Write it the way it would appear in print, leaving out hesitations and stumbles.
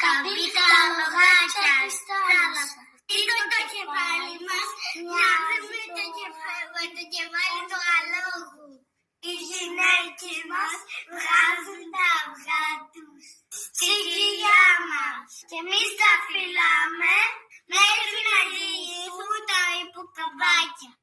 μπει τα λογάκια στη θάλασσα. Σήκω το κεφάλι μας, νιώθουμε το κεφάλι του αλόγου. Οι γυναίκες μας βγάζουν τα αυγά τους στη κοιλιά μας. Και εμείς τα φυλάμε μέχρι να γυρίσουν τα υποκαμπάκια.